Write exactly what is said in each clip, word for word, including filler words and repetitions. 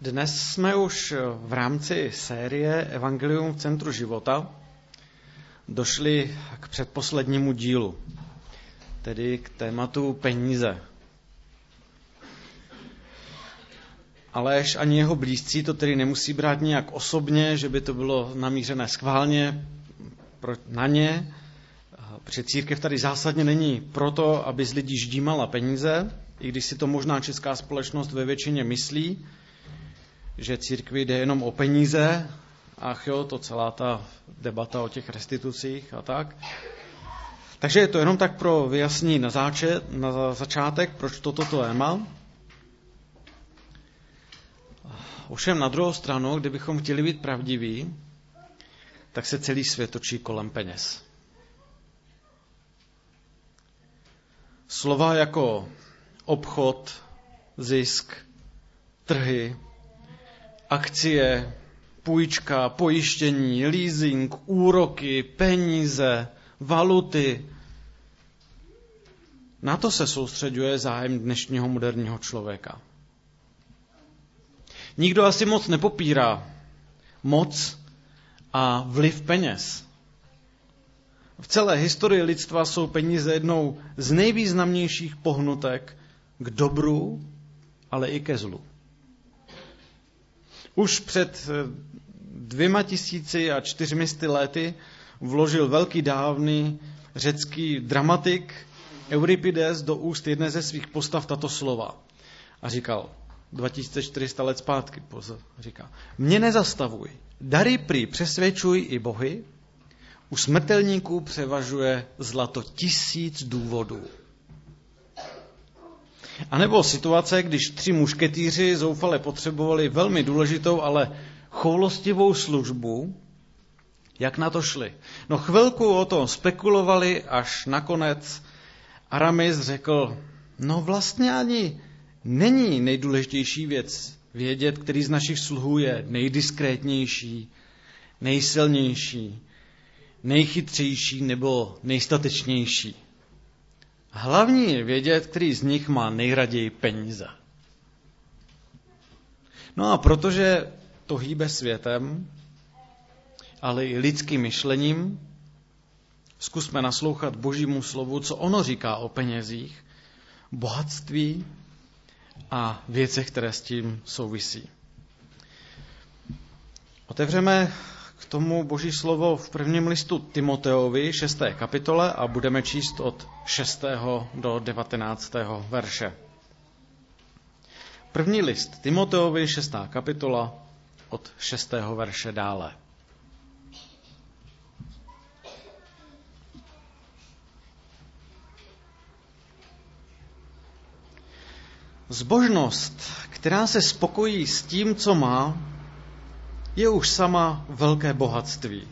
Dnes jsme už v rámci série Evangelium v centru života došli k předposlednímu dílu, tedy k tématu peníze. Alež ani jeho blízcí to tedy nemusí brát nějak osobně, že by to bylo namířené schválně na ně, protože církev tady zásadně není proto, aby z lidí ždímala peníze, i když si to možná česká společnost ve většině myslí, že církvi jde jenom o peníze, ach jo, to celá ta debata o těch restitucích a tak. Takže je to jenom tak pro vyjasnění na, záče, na začátek, proč toto téma. Ovšem na druhou stranu, kdybychom chtěli být pravdiví, tak se celý svět točí kolem peněz. Slova jako obchod, zisk, trhy, akcie, půjčka, pojištění, leasing, úroky, peníze, valuty. Na to se soustřeďuje zájem dnešního moderního člověka. Nikdo asi moc nepopírá moc a vliv peněz. V celé historii lidstva jsou peníze jednou z nejvýznamnějších pohnutek k dobru, ale i ke zlu. Už před dvěma tisíci a čtyřmisty lety vložil velký dávný řecký dramatik Euripides do úst jedné ze svých postav tato slova. A říkal, dva tisíce čtyři sta let zpátky, říká, mě nezastavuj, dary prý přesvědčuj i bohy, u smrtelníků převažuje zlato tisíc důvodů. A nebo situace, když tři mušketýři zoufale potřebovali velmi důležitou, ale choulostivou službu, jak na to šli. No chvilku o tom spekulovali, až nakonec Aramis řekl, no vlastně ani není nejdůležitější věc vědět, který z našich sluhů je nejdiskrétnější, nejsilnější, nejchytřejší nebo nejstatečnější. Hlavní je vědět, který z nich má nejraději peníze. No a protože to hýbe světem, ale i lidským myšlením, zkusme naslouchat Božímu slovu, co ono říká o penězích, bohatství a věcech, které s tím souvisí. Otevřeme k tomu Boží slovo v prvním listu Timoteovi, šesté kapitole, a budeme číst od šestého do devatenáctého verše. První list Timoteovi, šestá kapitola, od šestého verše dále. Zbožnost, která se spokojí s tím, co má, je už sama velké bohatství.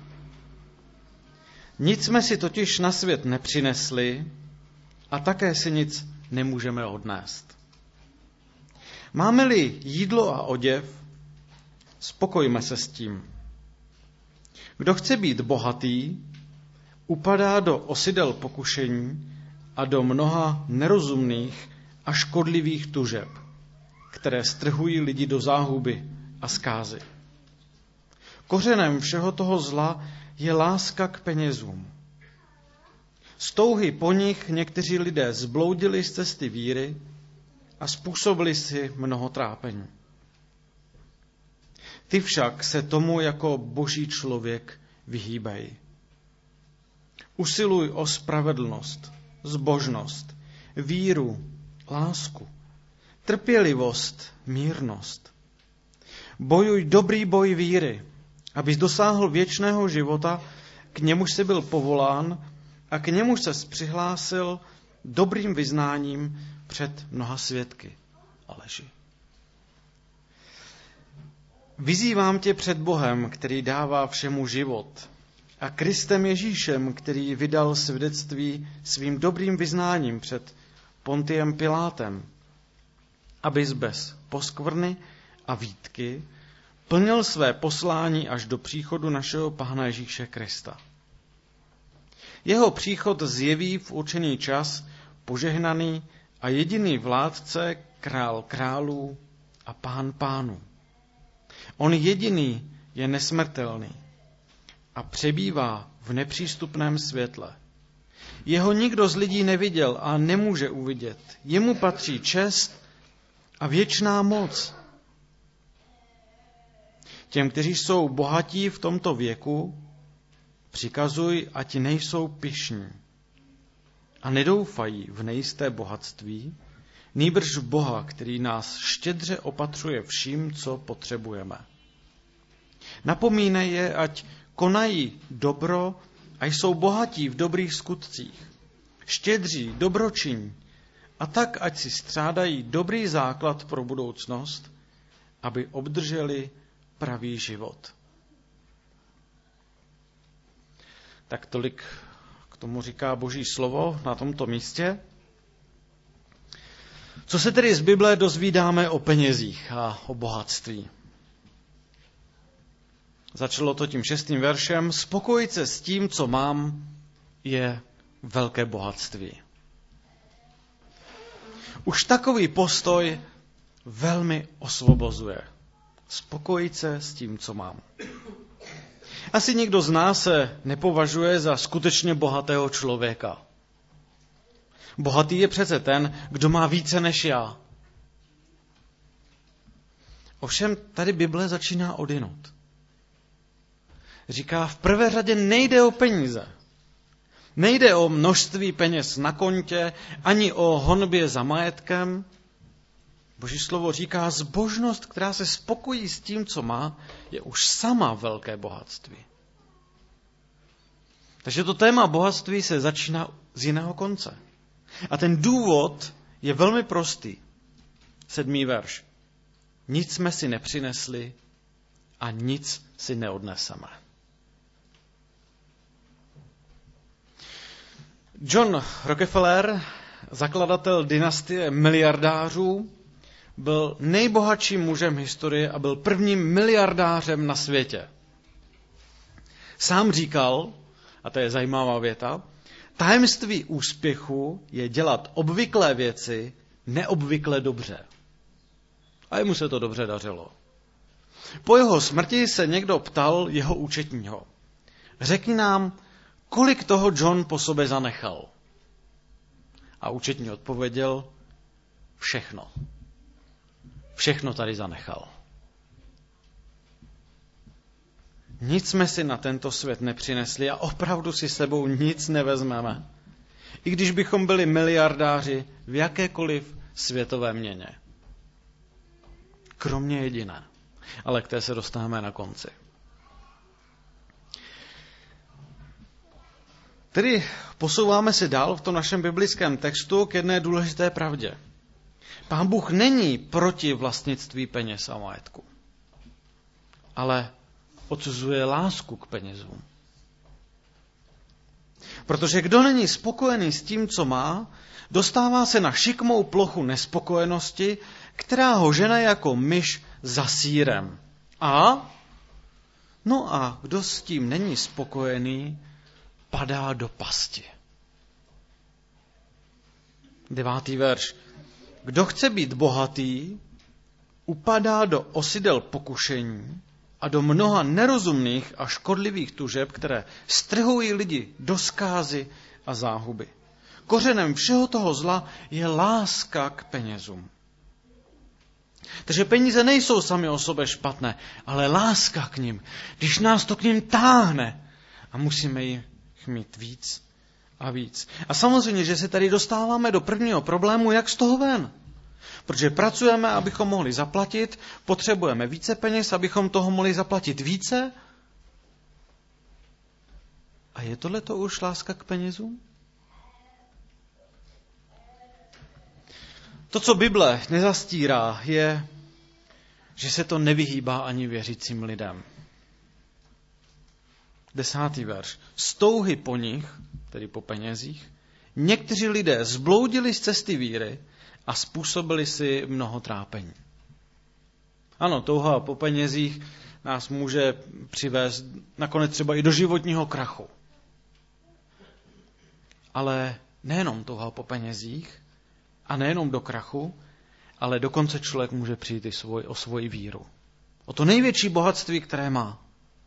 Nic jsme si totiž na svět nepřinesli a také si nic nemůžeme odnést. Máme-li jídlo a oděv, spokojme se s tím. Kdo chce být bohatý, upadá do osidel pokušení a do mnoha nerozumných a škodlivých tužeb, které strhují lidi do záhuby a zkázy. Kořenem všeho toho zla je láska k penězům. Z touhy po nich někteří lidé zbloudili z cesty víry a způsobili si mnoho trápení. Ty však se tomu jako boží člověk vyhýbej. Usiluj o spravedlnost, zbožnost, víru, lásku, trpělivost, mírnost. Bojuj dobrý boj víry, abys dosáhl věčného života, k němuž jsi byl povolán a k němuž ses přihlásil dobrým vyznáním před mnoha svědky. Aleži. Vyzývám tě před Bohem, který dává všemu život, a Kristem Ježíšem, který vydal svědectví svým dobrým vyznáním před Pontiem Pilátem, abys bez poskvrny a výtky plnil své poslání až do příchodu našeho Pána Ježíše Krista. Jeho příchod zjeví v určený čas požehnaný a jediný vládce, král králů a pán pánů, On jediný je nesmrtelný a přebývá v nepřístupném světle. Jeho nikdo z lidí neviděl a nemůže uvidět. Jemu patří čest a věčná moc. Těm, kteří jsou bohatí v tomto věku, přikazuj, ať nejsou pyšní a nedoufají v nejisté bohatství, nýbrž v Boha, který nás štědře opatřuje vším, co potřebujeme. Napomínej je, ať konají dobro a jsou bohatí v dobrých skutcích, štědří, dobročinní, a tak, ať si střádají dobrý základ pro budoucnost, aby obdrželi pravý život. Tak tolik k tomu říká Boží slovo na tomto místě. Co se tedy z Bible dozvídáme o penězích a o bohatství? Začalo to tím šestým veršem. Spokojit se s tím, co mám, je velké bohatství. Už takový postoj velmi osvobozuje. Spokojit se s tím, co mám. Asi nikdo z nás se nepovažuje za skutečně bohatého člověka. Bohatý je přece ten, kdo má více než já. Ovšem tady Bible začíná odjinud. Říká, v prvé řadě nejde o peníze. Nejde o množství peněz na kontě, ani o honbě za majetkem. Boží slovo říká, zbožnost, která se spokojí s tím, co má, je už sama velké bohatství. Takže to téma bohatství se začíná z jiného konce. A ten důvod je velmi prostý. Sedmý verš. Nic jsme si nepřinesli a nic si neodneseme. John Rockefeller, zakladatel dynastie miliardářů, byl nejbohatším mužem historie a byl prvním miliardářem na světě. Sám říkal, a to je zajímavá věta, tajemství úspěchu je dělat obvyklé věci neobvykle dobře. A jemu se to dobře dařilo. Po jeho smrti se někdo ptal jeho účetního. Řekni nám, kolik toho John po sobě zanechal. A účetní odpověděl, všechno. Všechno tady zanechal. Nic jsme si na tento svět nepřinesli a opravdu si sebou nic nevezmeme. I když bychom byli miliardáři v jakékoliv světové měně. Kromě jediné. Ale k té se dostáváme na konci. Tedy posouváme se dál v tom našem biblickém textu k jedné důležité pravdě. Pán Bůh není proti vlastnictví peněz a majetku, ale odsuzuje lásku k penězům. Protože kdo není spokojený s tím, co má, dostává se na šikmou plochu nespokojenosti, která ho žene jako myš za sýrem. A? No a kdo s tím není spokojený, padá do pasti. Devátý verš. Kdo chce být bohatý, upadá do osidel pokušení a do mnoha nerozumných a škodlivých tužeb, které strhují lidi do zkázy a záhuby. Kořenem všeho toho zla je láska k penězům. Takže peníze nejsou sami o sobě špatné, ale láska k nim, když nás to k nim táhne a musíme jich mít víc a víc. A samozřejmě, že se tady dostáváme do prvního problému, jak z toho ven. Protože pracujeme, abychom mohli zaplatit, potřebujeme více peněz, abychom toho mohli zaplatit více. A je tohle to už láska k penězům? To, co Bible nezastírá, je, že se to nevyhýbá ani věřícím lidem. Desátý verš. Z touhy po nich, tedy po penězích, někteří lidé zbloudili z cesty víry a způsobili si mnoho trápení. Ano, touha po penězích nás může přivést nakonec třeba i do životního krachu. Ale nejenom touha po penězích a nejenom do krachu, ale dokonce člověk může přijít i svoj, o svoji víru. O to největší bohatství, které má.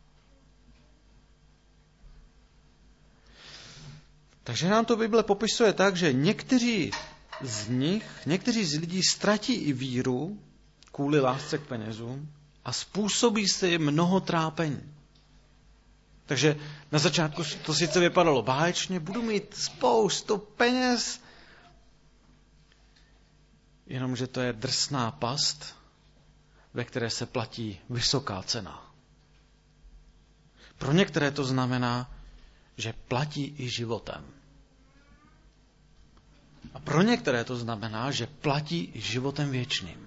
Takže nám to Bible popisuje tak, že někteří z nich, někteří z lidí ztratí i víru kvůli lásce k penězům a způsobí se jim mnoho trápení. Takže na začátku to sice vypadalo báječně, budu mít spoustu peněz, jenomže to je drsná past, ve které se platí vysoká cena. Pro některé to znamená, že platí i životem. A pro některé to znamená, že platí i životem věčným.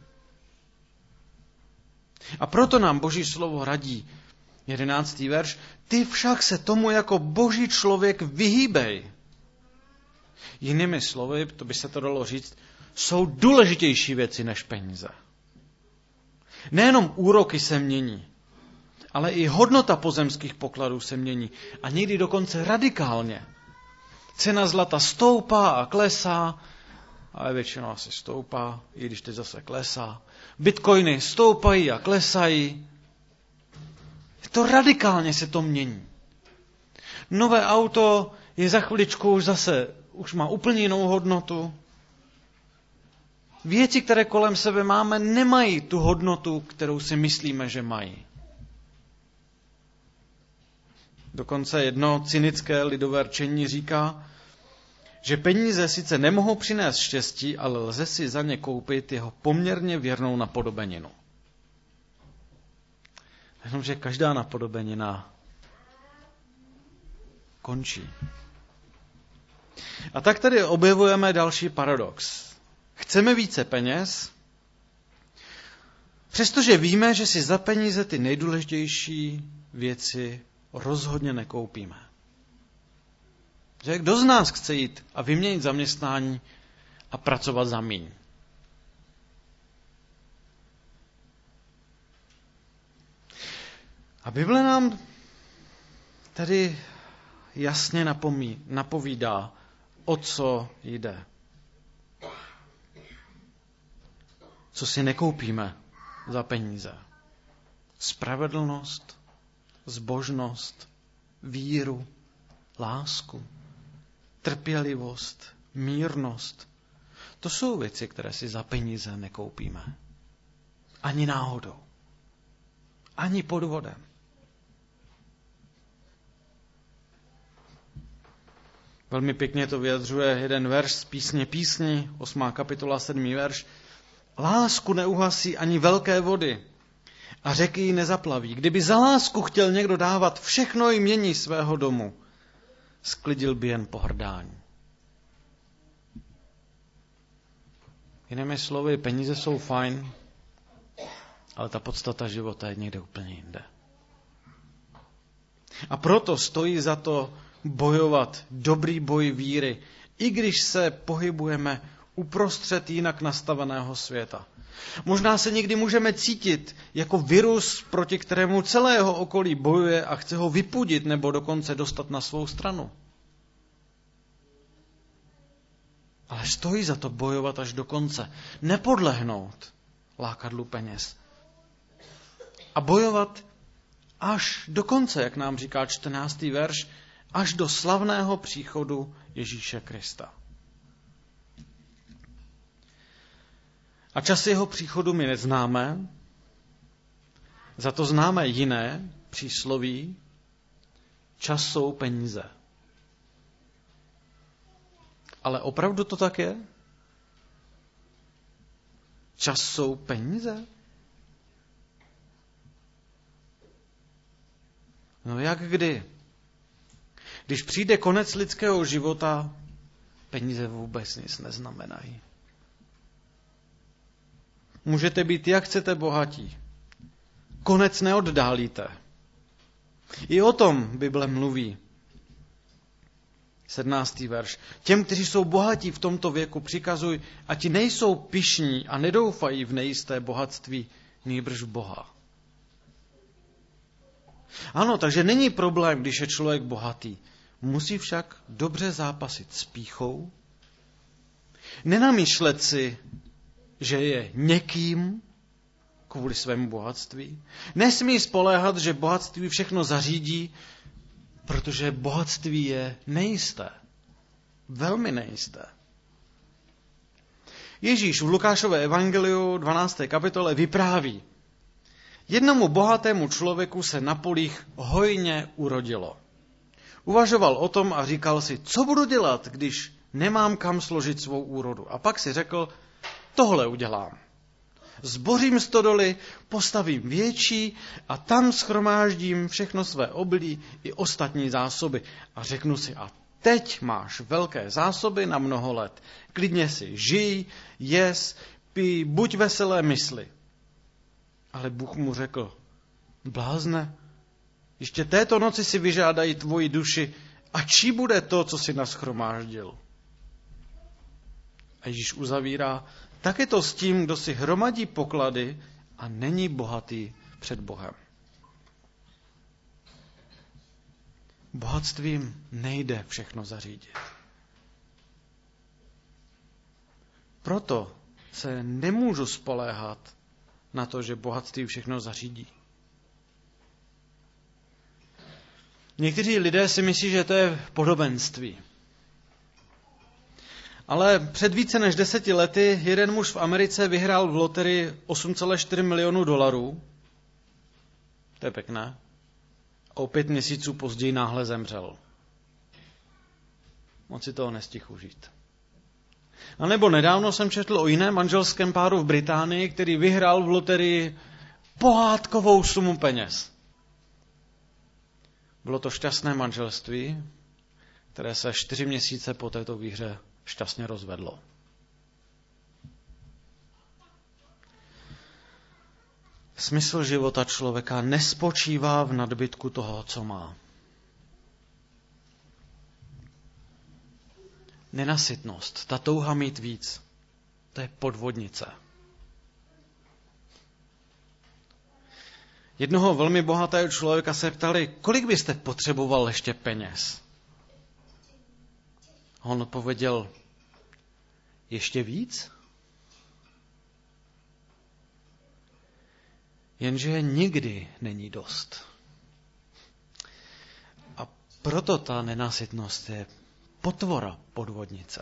A proto nám Boží slovo radí, jedenáctý verš, ty však se tomu jako Boží člověk vyhýbej. Jinými slovy, to by se to dalo říct, jsou důležitější věci než peníze. Nejenom úroky se mění, ale i hodnota pozemských pokladů se mění. A někdy dokonce radikálně. Cena zlata stoupá a klesá, ale většinou asi stoupá, i když teď zase klesá. Bitcoiny stoupají a klesají. To radikálně se to mění. Nové auto je za chviličku už zase, už má úplně jinou hodnotu. Věci, které kolem sebe máme, nemají tu hodnotu, kterou si myslíme, že mají. Dokonce jedno cynické lidové rčení říká, že peníze sice nemohou přinést štěstí, ale lze si za ně koupit jeho poměrně věrnou napodobeninu. Jenomže každá napodobenina končí. A tak tady objevujeme další paradox. Chceme více peněz, přestože víme, že si za peníze ty nejdůležitější věci rozhodně nekoupíme. Že kdo z nás chce jít a vyměnit zaměstnání a pracovat za míň? A Bible nám tady jasně napomí, napovídá, o co jde. Co si nekoupíme za peníze. Spravedlnost, zbožnost, víru, lásku, trpělivost, mírnost. To jsou věci, které si za peníze nekoupíme. Ani náhodou. Ani podvodem. Velmi pěkně to vyjadřuje jeden verš z písně písni, osmá kapitola, sedmý verš. Lásku neuhasí ani velké vody a řeky ji nezaplaví. Kdyby za lásku chtěl někdo dávat všechno jmění svého domu, sklidil by jen pohrdání. Jinými slovy, peníze jsou fajn, ale ta podstata života je někde úplně jinde. A proto stojí za to bojovat dobrý boj víry, i když se pohybujeme uprostřed jinak nastaveného světa. Možná se někdy můžeme cítit jako virus, proti kterému celé jeho okolí bojuje a chce ho vypudit nebo dokonce dostat na svou stranu. Ale stojí za to bojovat až do konce. Nepodlehnout lákadlu peněz. A bojovat až do konce, jak nám říká čtrnáctý verš, až do slavného příchodu Ježíše Krista. A čas jeho příchodu my neznáme, za to známe jiné přísloví, čas jsou peníze. Ale opravdu to tak je? Čas jsou peníze? No jak kdy? Když přijde konec lidského života, peníze vůbec nic neznamenají. Můžete být, jak chcete, bohatí. Konec neoddálíte. I o tom Bible mluví. sedmnáctý verš. Těm, kteří jsou bohatí v tomto věku, přikazuj, a ti nejsou pyšní a nedoufají v nejisté bohatství, nýbrž v Boha. Ano, takže není problém, když je člověk bohatý. Musí však dobře zápasit s pýchou, nenamýšlet si, že je někým kvůli svému bohatství. Nesmí spoléhat, že bohatství všechno zařídí, protože bohatství je nejisté. Velmi nejisté. Ježíš v Lukášově evangeliu dvanácté kapitole vypráví. Jednomu bohatému člověku se na polích hojně urodilo. Uvažoval o tom a říkal si, co budu dělat, když nemám kam složit svou úrodu. A pak si řekl, tohle udělám. Zbořím stodoly, postavím větší a tam shromáždím všechno své obilí i ostatní zásoby. A řeknu si, a teď máš velké zásoby na mnoho let. Klidně si žij, jes, pij, buď veselé mysli. Ale Bůh mu řekl, blázne, ještě této noci si vyžádají tvoji duši a čí bude to, co si nashromáždil. A Ježíš uzavírá, tak je to s tím, kdo si hromadí poklady a není bohatý před Bohem. Bohatstvím nejde všechno zařídit. Proto se nemůžu spoléhat na to, že bohatství všechno zařídí. Někteří lidé si myslí, že to je podobenství. Ale před více než deseti lety jeden muž v Americe vyhrál v loterii osm celá čtyři milionu dolarů. To je pěkné. A o pět měsíců později náhle zemřel. Moc si toho nestihl užít. A nebo nedávno jsem četl o jiném manželském páru v Británii, který vyhrál v loterii pohádkovou sumu peněz. Bylo to šťastné manželství, které se čtyři měsíce po této výhře šťastně rozvedlo. Smysl života člověka nespočívá v nadbytku toho, co má. Nenasytnost, ta touha mít víc, to je podvodnice. Jednoho velmi bohatého člověka se ptali, kolik byste potřeboval ještě peněz? On odpověděl, ještě víc? Jenže nikdy není dost. A proto ta nenasytnost je potvora podvodnice.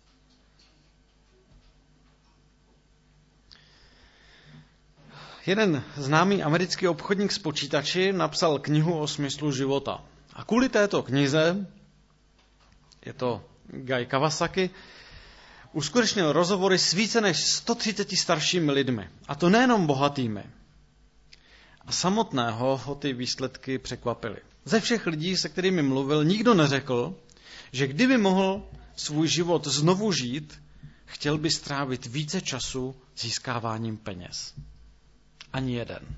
Jeden známý americký obchodník s počítači napsal knihu o smyslu života. A kvůli této knize, je to Guy Kawasaki, uskutečnil rozhovory s více než sto třiceti staršími lidmi. A to nejenom bohatými. A samotného ho ty výsledky překvapily. Ze všech lidí, se kterými mluvil, nikdo neřekl, že kdyby mohl svůj život znovu žít, chtěl by strávit více času získáváním peněz. Ani jeden.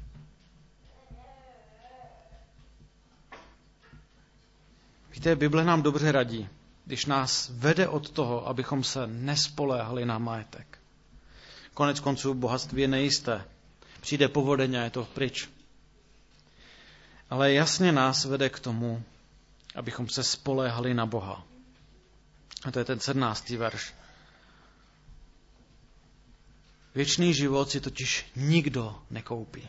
Víte, Bible nám dobře radí, když nás vede od toho, abychom se nespoléhali na majetek. Konec konců bohatství je nejisté. Přijde povodeň a je to pryč. Ale jasně nás vede k tomu, abychom se spoléhali na Boha. A to je ten sedmnáctý verš. Věčný život si totiž nikdo nekoupí.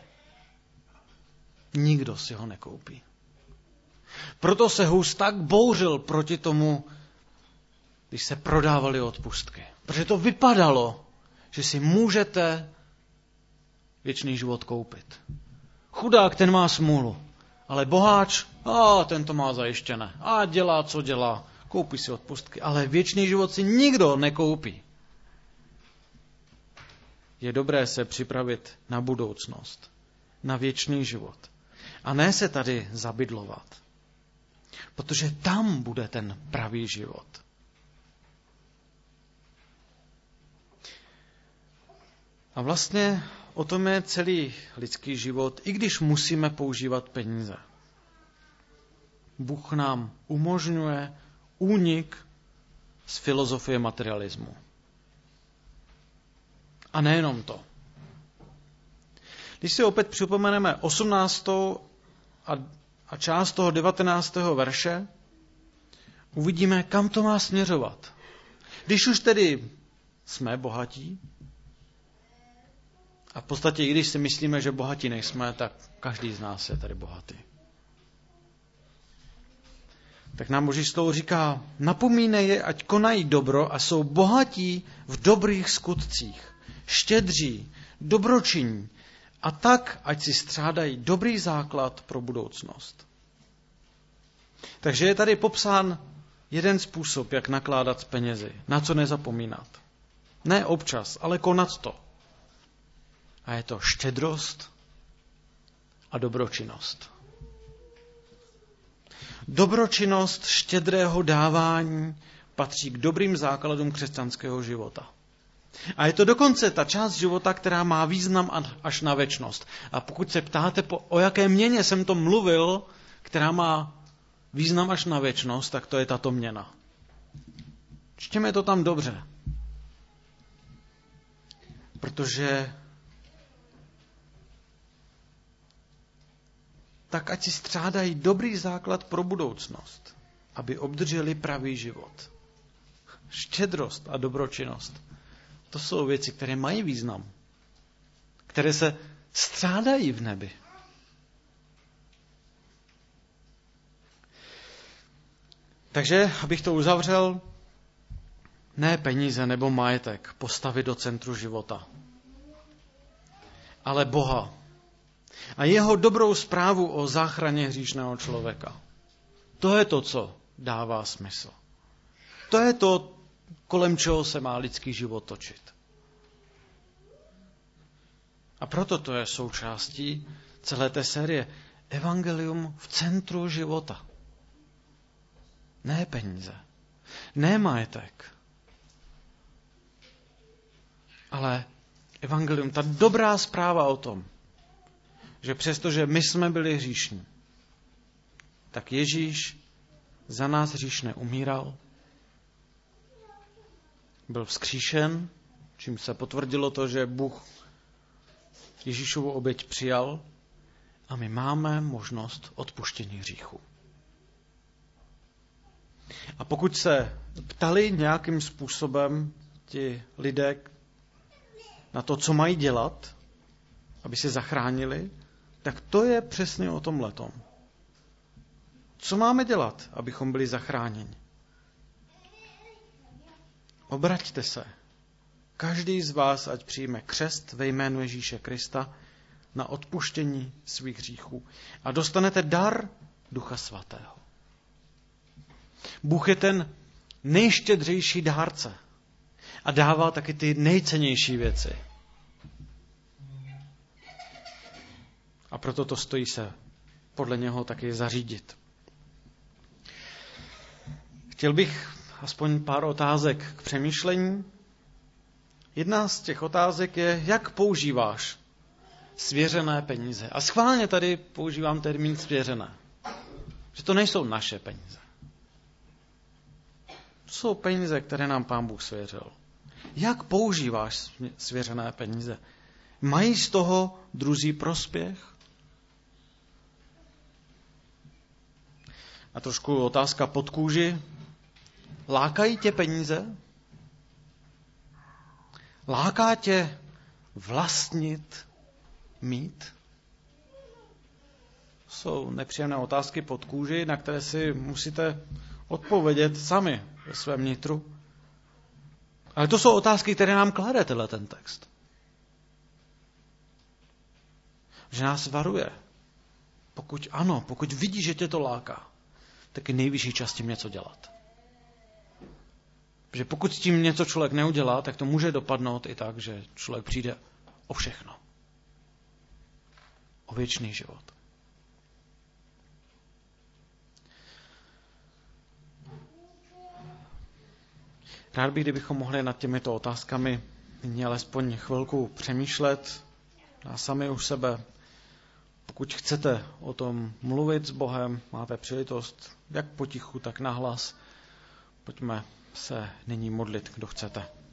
Nikdo si ho nekoupí. Proto se Hus tak bouřil proti tomu, když se prodávaly odpustky. Protože to vypadalo, že si můžete věčný život koupit. Chudák, ten má smůlu, ale boháč, a ten to má zajištěné. A dělá, co dělá, koupí si odpustky. Ale věčný život si nikdo nekoupí. Je dobré se připravit na budoucnost, na věčný život. A ne se tady zabydlovat. Protože tam bude ten pravý život. A vlastně o tom je celý lidský život, i když musíme používat peníze. Bůh nám umožňuje únik z filozofie materialismu. A nejenom to. Když si opět připomeneme osmnáctou a, a část toho devatenáctého verše, uvidíme, kam to má směřovat. Když už tedy jsme bohatí A v podstatě, i když si myslíme, že bohatí nejsme, tak každý z nás je tady bohatý. Tak nám Boží slovo říká, napomínej je, ať konají dobro a jsou bohatí v dobrých skutcích, štědří, dobročinní a tak, ať si střádají dobrý základ pro budoucnost. Takže je tady popsán jeden způsob, jak nakládat s penězi, na co nezapomínat. Ne občas, ale konat to. A je to štědrost a dobročinnost. Dobročinnost štědrého dávání patří k dobrým základům křesťanského života. A je to dokonce ta část života, která má význam až na věčnost. A pokud se ptáte, o jaké měně jsem to mluvil, která má význam až na věčnost, tak to je tato měna. Čtěme to tam dobře. Protože tak ať si střádají dobrý základ pro budoucnost, aby obdrželi pravý život. Štědrost a dobročinnost. To jsou věci, které mají význam, které se střádají v nebi. Takže, abych to uzavřel, ne peníze nebo majetek postavit do centru života, ale Boha a jeho dobrou zprávu o záchraně hříšného člověka. To je to, co dává smysl. To je to, kolem čeho se má lidský život točit. A proto to je součástí celé té série Evangelium v centru života. Ne peníze, ne majetek, ale evangelium, ta dobrá zpráva o tom, že přestože my jsme byli hříšní, tak Ježíš za nás hříšné umíral, byl vzkříšen, čím se potvrdilo to, že Bůh Ježíšovu oběť přijal a my máme možnost odpuštění hříchu. A pokud se ptali nějakým způsobem ti lidé na to, co mají dělat, aby se zachránili, tak to je přesně o tomhletom. Co máme dělat, abychom byli zachráněni? Obraťte se. Každý z vás, ať přijme křest ve jménu Ježíše Krista na odpuštění svých hříchů a dostanete dar Ducha Svatého. Bůh je ten nejštědřejší dárce a dává taky ty nejcennější věci. A proto to stojí se podle něho taky zařídit. Chtěl bych aspoň pár otázek k přemýšlení. Jedna z těch otázek je, jak používáš svěřené peníze. A schválně tady používám termín svěřené. Že to nejsou naše peníze. To jsou peníze, které nám Pán Bůh svěřil. Jak používáš svěřené peníze? Mají z toho druzí prospěch? A trošku otázka pod kůži. Lákají tě peníze? Láká tě vlastnit, mít? Jsou nepříjemné otázky pod kůži, na které si musíte odpovědět sami ve svém nitru. Ale to jsou otázky, které nám klade tenhle ten text. Že nás varuje. Pokud ano, pokud vidíš, že tě to láká, tak je nejvyšší čas tím něco dělat. Protože pokud s tím něco člověk neudělá, tak to může dopadnout i tak, že člověk přijde o všechno. O věčný život. Rád bych, kdybychom mohli nad těmito otázkami nyní alespoň chvilku přemýšlet a sami u sebe. Pokud chcete o tom mluvit s Bohem, máte příležitost jak potichu, tak nahlas. Pojďme se nyní modlit, kdo chcete.